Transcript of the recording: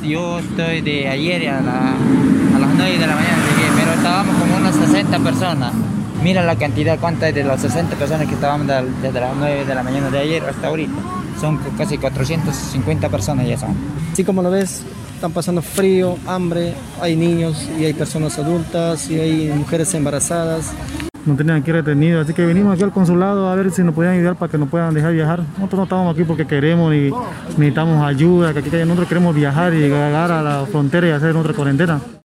Yo estoy de ayer a las 9 de la mañana llegué, pero estábamos como unas 60 personas. Mira la cantidad, cuánta es de las 60 personas que estábamos desde las 9 de la mañana de ayer hasta ahorita. Son casi 450 personas ya son. Así como lo ves, están pasando frío, hambre, hay niños y hay personas adultas y hay mujeres embarazadas. Nos tenían aquí retenidos, así que venimos aquí al consulado a ver si nos podían ayudar para que nos puedan dejar viajar. Nosotros no estamos aquí porque queremos y necesitamos ayuda, que aquí nosotros queremos viajar y llegar a la frontera y hacer nuestra cuarentena.